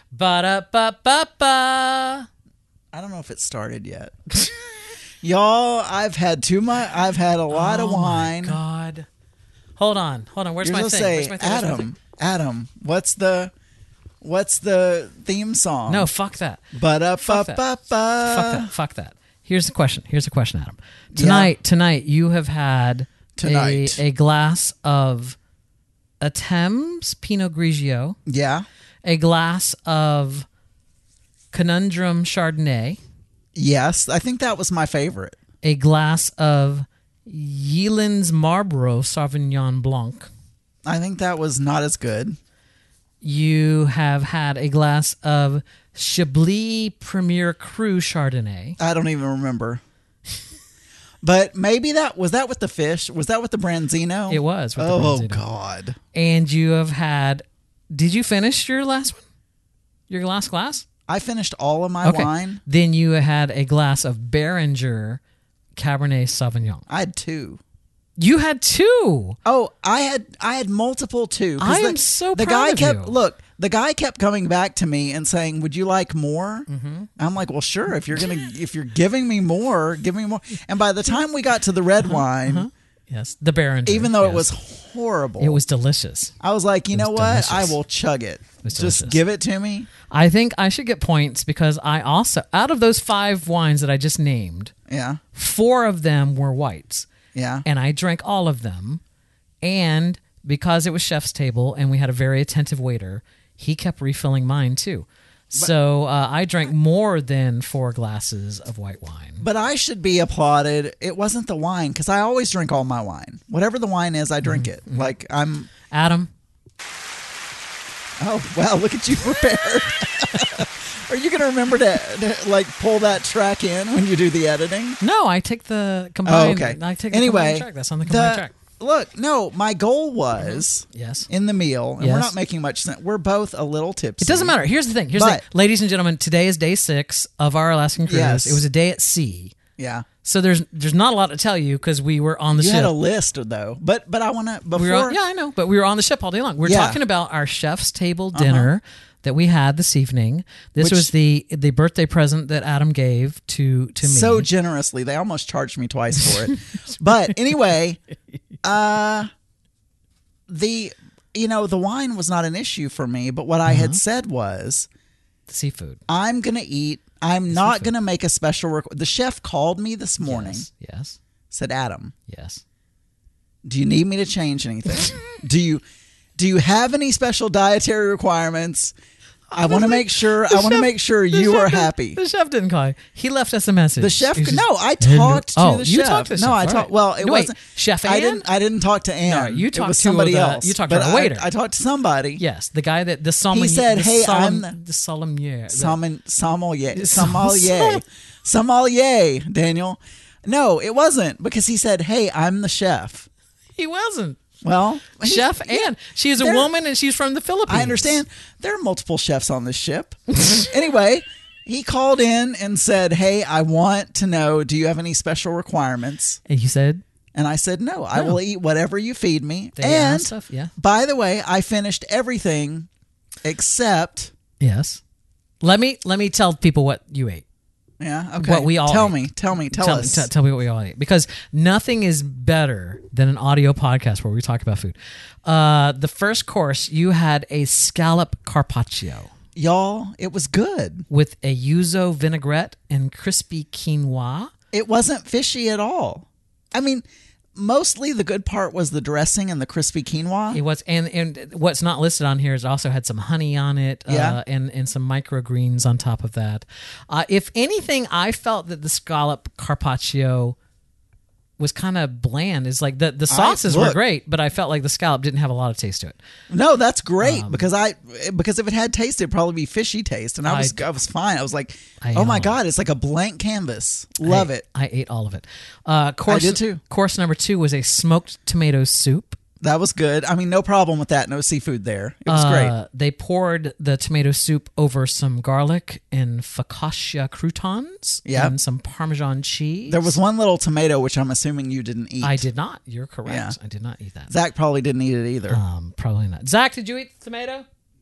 Ba-da-ba-ba-ba. I don't know if it started yet. Y'all, I've had a lot of wine. Oh, my God. Hold on. Where's You're my supposed thing? to say, Adam, what's the theme song? No, fuck that. Ba-da-ba-ba-ba. Fuck that. Here's the question, Adam. Tonight you have had a glass of a Thames Pinot Grigio. Yeah. A glass of Conundrum Chardonnay. Yes, I think that was my favorite. A glass of Yeelands Marlborough Sauvignon Blanc. I think that was not as good. You have had a glass of Chablis Premier Cru Chardonnay. I don't even remember. But maybe was that with the fish? Was that with the Branzino? It was with the Branzino. Oh, Branzino. God. And you have had... Did you finish your last one? Your last glass? I finished all of my wine. Then you had a glass of Beringer Cabernet Sauvignon. I had 2. You had 2. Oh, I had multiple too. I am so proud of you. Look, the guy kept coming back to me and saying, "Would you like more?" Mm-hmm. I'm like, "Well, sure. If you're giving me more, give me more." And by the time we got to the red wine, yes, the Beringer, even though it was horrible, it was delicious. I was like, you know what? Delicious. I will chug it. Just give it to me. I think I should get points because I also, out of those 5 wines that I just named, 4 of them were whites. Yeah. And I drank all of them. And because it was chef's table and we had a very attentive waiter, he kept refilling mine too. So I drank more than 4 glasses of white wine. But I should be applauded. It wasn't the wine because I always drink all my wine. Whatever the wine is, I drink it. Like I'm... Adam. Oh, wow. Look at you prepared. Are you going to remember to like pull that track in when you do the editing? No, I take the combined. Oh, okay. I take the combined track. That's on the combined track. Look, no, my goal was in the meal, and we're not making much sense. We're both a little tipsy. It doesn't matter. Here's the thing. Ladies and gentlemen, today is day 6 of our Alaskan cruise. Yes. It was a day at sea. Yeah. So there's not a lot to tell you because we were on the ship. You had a list though, but I want to before. I know, but we were on the ship all day long. We're talking about our chef's table dinner that we had this evening. This was the birthday present that Adam gave to me so generously. They almost charged me twice for it. But anyway, the wine was not an issue for me. But what I had said was the seafood. I'm gonna eat. I'm not going to make a special The chef called me this morning. Yes. Said, Adam. Yes. Do you need me to change anything? Do you have any special dietary requirements? I want to make sure you are happy. The chef didn't call you. He left us a message. The chef I talked to the chef. You talked to the chef. No, I talked wasn't Chef Ann? I didn't talk to Ann. No, you talked it was to somebody else. You talked to our waiter. I talked to somebody. Yes, the guy that the sommelier. He said, "Hey, I'm the sommelier." Sommelier, Daniel. No, it wasn't because he said, "Hey, I'm the chef." He wasn't. Well, Chef Ann. She is a woman and she's from the Philippines. I understand. There are multiple chefs on this ship. Anyway, he called in and said, "Hey, I want to know, do you have any special requirements?" And you said? And I said, "No, I will eat whatever you feed me." By the way, I finished everything except... Yes. Let me tell people what you ate. Yeah, okay. What we all tell ate. me, tell us. Tell me what we all ate. Because nothing is better than an audio podcast where we talk about food. The first course, you had a scallop carpaccio. Y'all, it was good. With a yuzu vinaigrette and crispy quinoa. It wasn't fishy at all. I mean, mostly the good part was the dressing and the crispy quinoa. It was, and what's not listed on here is also had some honey on it, and some microgreens on top of that. If anything, I felt that the scallop carpaccio was kind of bland. It's like the sauces were great, but I felt like the scallop didn't have a lot of taste to it. No, that's great because if it had taste, it'd probably be fishy taste, and I was fine. I was like, oh my God, it's like a blank canvas. Love it. I ate all of it. I did too. Course number 2 was a smoked tomato soup. That was good. I mean, no problem with that. No seafood there. It was great. They poured the tomato soup over some garlic and focaccia croutons and some Parmesan cheese. There was one little tomato, which I'm assuming you didn't eat. I did not. You're correct. Yeah. I did not eat that. Zach probably didn't eat it either. Probably not. Zach, did you eat the tomato?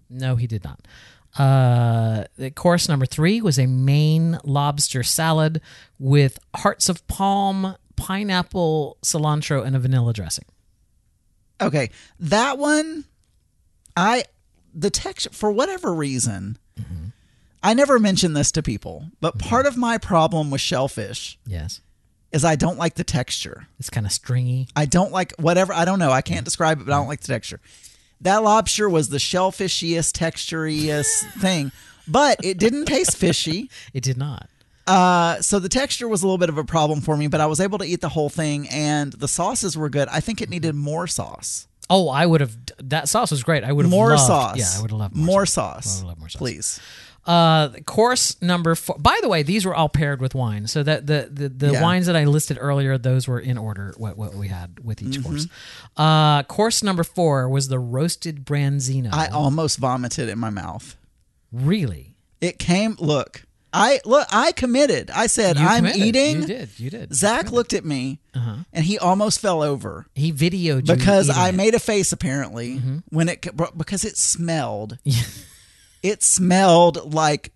No, he did not. The course number 3 was a Maine lobster salad with hearts of palm, pineapple, cilantro, and a vanilla dressing. Okay, that one, the texture, for whatever reason, I never mention this to people, but part of my problem with shellfish Yes. is I don't like the texture. It's kind of stringy. I don't like whatever. I don't know. I can't describe it, but I don't like the texture. That lobster was the shellfishiest, texturiest thing, but it didn't taste fishy. It did not. So the texture was a little bit of a problem for me, but I was able to eat the whole thing, and the sauces were good. I think it needed more sauce. Oh, I would have. That sauce was great. I would have More loved, sauce. Yeah, I would have loved more sauce. sauce. I would love more sauce. Please. Course number 4. By the way, these were all paired with wine. So that the wines that I listed earlier, those were in order. What we had with each course. Course number 4 was the roasted branzino. I almost vomited in my mouth. Really? It came. Look. I committed. I said, I'm eating. You did. Zach looked at me, and he almost fell over. He videoed you because eating I it. made a face apparently when because it smelled. It smelled like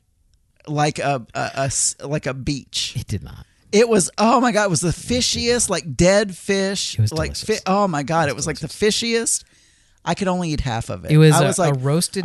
a beach. It did not. It was, oh my God, it was the fishiest, like dead fish. It was like delicious. oh my God, it was like the fishiest. I could only eat half of it. It was, I was a roasted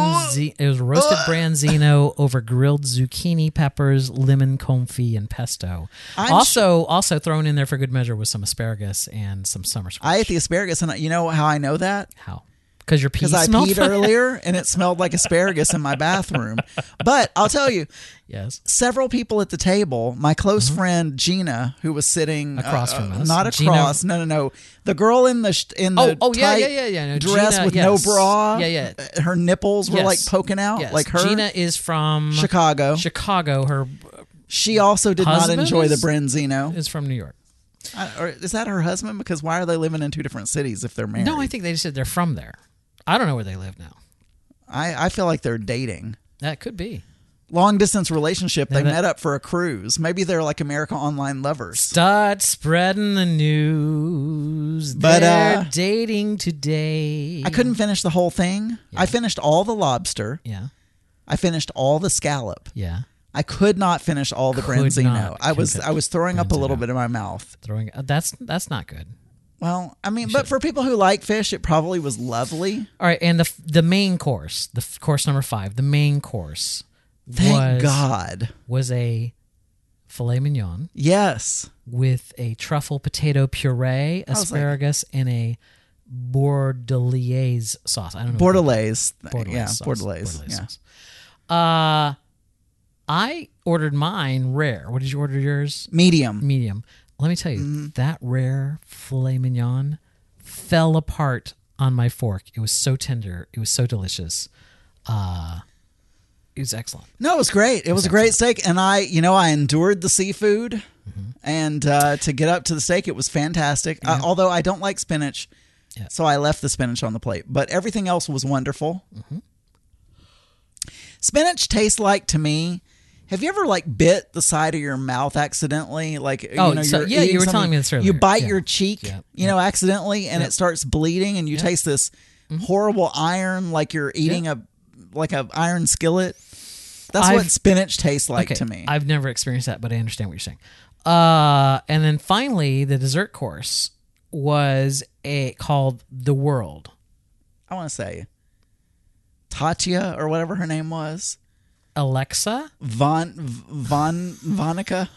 branzino over grilled zucchini peppers, lemon confit, and pesto. Also thrown in there for good measure was some asparagus and some summer squash. I ate the asparagus, and you know how I know that? How? Because your pee I smelled peed earlier, and it smelled like asparagus in my bathroom. But I'll tell you, yes, several people at the table. My close friend Gina, who was sitting across from us, not across. Gina, no. The girl in the tight no, dress Gina, with yes. no bra. Yeah. Her nipples were like poking out, Yes. like her. Gina is from Chicago. Her She also did not husband enjoy the branzino. Is from New York. Or is that her husband? Because why are they living in two different cities if they're married? No, I think they just said they're from there. I don't know where they live now. I feel like they're dating. That could be. Long distance relationship. They met up for a cruise. Maybe they're like America Online lovers. Start spreading the news. They're dating today. I couldn't finish the whole thing. Yeah. I finished all the lobster. Yeah. I finished all the scallop. Yeah. I could not finish all the branzino. I was throwing up a little bit in my mouth. That's not good. Well, I mean, but for people who like fish, it probably was lovely. All right, and the main course, course number 5, the main course. Thank God. Was a filet mignon. Yes. With a truffle potato puree, asparagus, and a bordelaise sauce. I don't know. Bordelaise. Yeah, sauce. bordelaise. Yeah. Sauce. I ordered mine rare. What did you order yours? Medium. Medium. Let me tell you, that rare filet mignon fell apart on my fork. It was so tender. It was so delicious. It was excellent. No, it was great. It was a great steak. And I endured the seafood. And to get up to the steak, it was fantastic. Yeah. Although I don't like spinach. Yeah. So I left the spinach on the plate. But everything else was wonderful. Spinach tastes like, to me, have you ever bit the side of your mouth accidentally? Like, you were telling me this earlier. You bite your cheek, accidentally, and it starts bleeding, and you taste this horrible iron, like you're eating a iron skillet. That's what spinach tastes like to me. I've never experienced that, but I understand what you're saying. And then finally, the dessert course was called The World. I want to say Tatya or whatever her name was. Alexa? Vonica?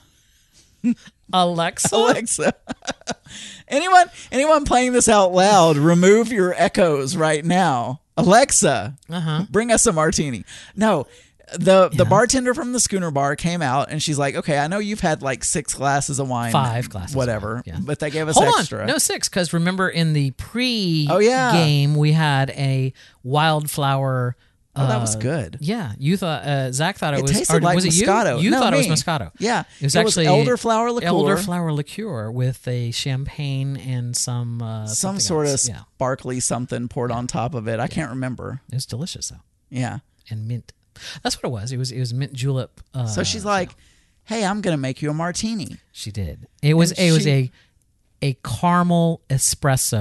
Alexa? Anyone playing this out loud, remove your echoes right now. Alexa, bring us a martini. No, the bartender from the Schooner Bar came out, and she's like, okay, I know you've had 6 glasses of wine. 5 glasses. Whatever. Yeah. But they gave us Hold extra. On. No, 6, because remember in the game, we had a wildflower... Oh, that was good. Yeah, you thought Zach thought it was. Tasted like was it Moscato. You thought me. it was Moscato. Yeah, it was actually elderflower liqueur. Elderflower liqueur with a champagne and some sort else. of sparkly something poured on top of it. I can't remember. It was delicious though. Yeah, and mint. That's what it was. It was mint julep. So she's like, "Hey, I'm gonna make you a martini." She did. It was a caramel espresso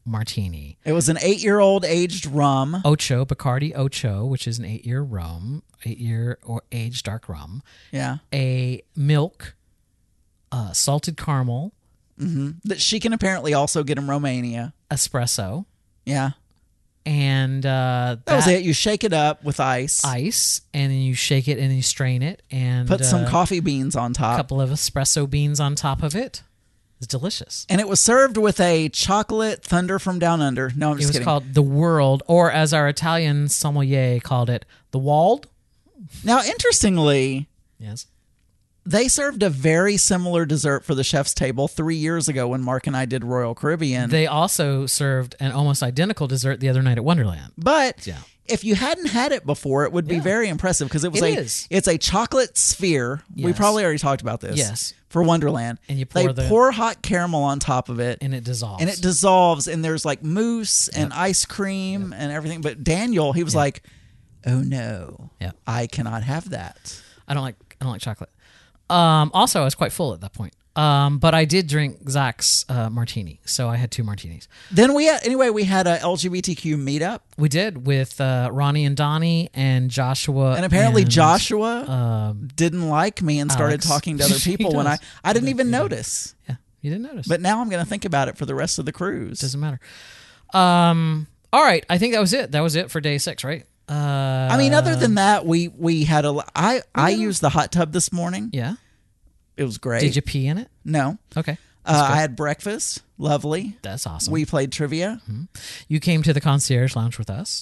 martini. It was an 8-year-old aged rum. Ocho, Bacardi Ocho, which is an 8-year rum, 8-year or aged dark rum. Yeah. A milk, salted caramel. That she can apparently also get in Romania. Espresso. Yeah. And that was it. You shake it up with ice. And then you shake it and then you strain it. And put some coffee beans on top. A couple of espresso beans on top of it. It's delicious. And it was served with a chocolate Thunder from Down Under. No, I'm just kidding. It was called The World, or as our Italian sommelier called it, The Wald. Now, interestingly, yes, they served a very similar dessert for the chef's table 3 years ago when Mark and I did Royal Caribbean. They also served an almost identical dessert the other night at Wonderland. But if you hadn't had it before, it would be very impressive because it's a chocolate sphere. Yes. We probably already talked about this. Yes. For Wonderland. And you pour hot caramel on top of it. And it dissolves. And there's like mousse and ice cream and everything. But Daniel, he was like, oh no, I cannot have that. I don't like chocolate. Also, I was quite full at that point. But I did drink Zach's martini, so I had 2 martinis. Then we had a LGBTQ meetup. We did with Ronnie and Donnie and Joshua. And apparently Joshua didn't like me and started talking to other people when I didn't even notice. Yeah, you didn't notice. But now I'm going to think about it for the rest of the cruise. Doesn't matter. All right, I think that was it. That was it for day 6, right? I mean, other than that, we had I used the hot tub this morning. Yeah. It was great. Did you pee in it? No. Okay. I had breakfast. Lovely. That's awesome. We played trivia. Mm-hmm. You came to the concierge lounge with us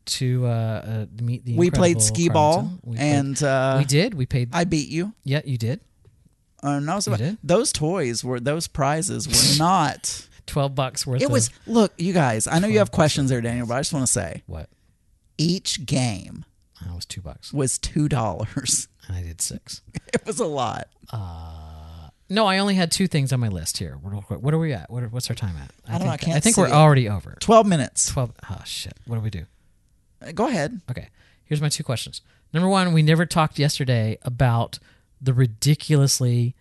to meet the. We played skee ball, we did. We paid. I beat you. Yeah, you did. No, so did. Those prizes were not $12 worth. It was. Look, you guys. I know you have questions there, Daniel, but I just want to say what each game. That was $2. Was $2. And I did 6. It was a lot. No, I only had 2 things on my list here. What are we at? What's our time at? I think we're already over. 12 minutes. 12. Oh, shit. What do we do? Go ahead. Okay. Here's my 2 questions. Number 1, we never talked yesterday about the ridiculously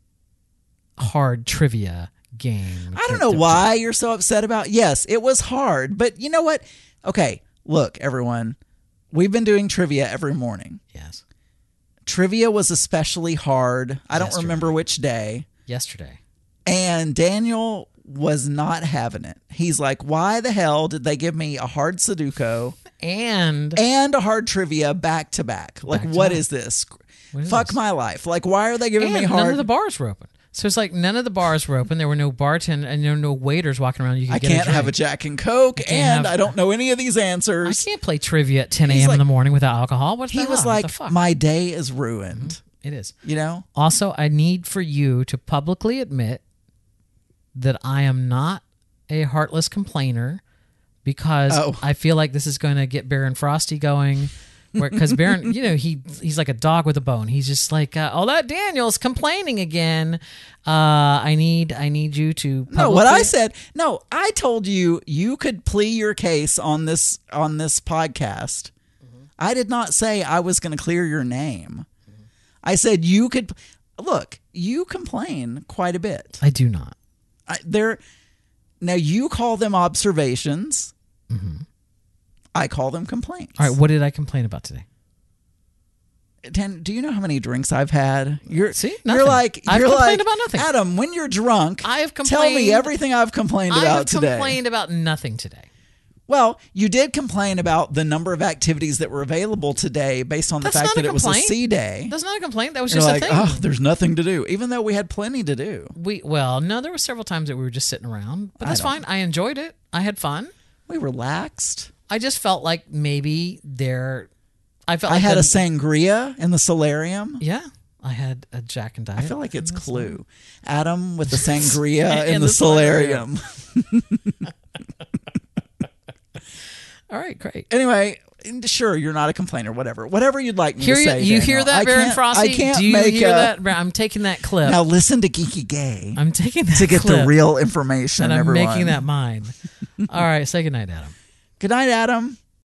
hard trivia game. I don't know why you're so upset about it. Yes, it was hard. But you know what? Okay, look, everyone. We've been doing trivia every morning. Yes. Trivia was especially hard. I don't remember which day. Yesterday. And Daniel was not having it. He's like, why the hell did they give me a hard Sudoku and a hard trivia back to back? Like, what is this? Fuck my life. Like, why are they giving me hard? None of the bars were open. So it's like none of the bars were open. There were no bartenders and there were no waiters walking around. I can't have a Jack and Coke, and I don't know any of these answers. I can't play trivia at 10 a.m. in the morning without alcohol. He was like, my day is ruined. Mm-hmm. It is. You know? Also, I need for you to publicly admit that I am not a heartless complainer because I feel like this is going to get Baron Frosty going. Because Baron, he's like a dog with a bone. He's just like, that Daniel's complaining again. I need you to. No, what I said. No, I told you could plea your case on this podcast. Mm-hmm. I did not say I was going to clear your name. Mm-hmm. I said you could. Look, you complain quite a bit. I do not. Now you call them observations. Mm-hmm. I call them complaints. All right, what did I complain about today? Do you know how many drinks I've had? Nothing. I've complained about nothing. Adam, when you're drunk, tell me everything I've complained about today. I've complained about nothing today. Well, you did complain about the number of activities that were available today based on the fact that it was a C day. That's not a complaint. That was just a thing. Oh, there's nothing to do, even though we had plenty to do. No, there were several times that we were just sitting around, but that's fine. I enjoyed it. I had fun. We relaxed. I just felt like maybe I had a sangria in the solarium. Yeah. I had a Jack and Diet. I feel like it's Clue. Adam with the sangria in the solarium. All right, great. Anyway, sure, you're not a complainer, whatever you'd like me to say. You hear that, Baron Frosty? Do you hear that? I'm taking that clip. Now listen to Geeky Gay. I'm taking that to get the real information, and I'm everyone. making that mine. All right, say goodnight, Adam. Good night, Adam.